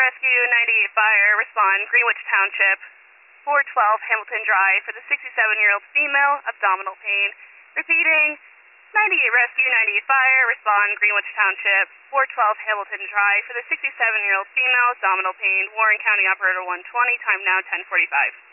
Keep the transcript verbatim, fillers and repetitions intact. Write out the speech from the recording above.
Rescue ninety-eight Fire, respond Greenwich Township, four twelve Hamilton Drive for the sixty-seven-year-old female, abdominal pain. Repeating, ninety-eight Rescue ninety-eight Fire, respond Greenwich Township, four twelve Hamilton Drive for the sixty-seven-year-old female, abdominal pain. Warren County Operator one twenty, time now ten forty-five.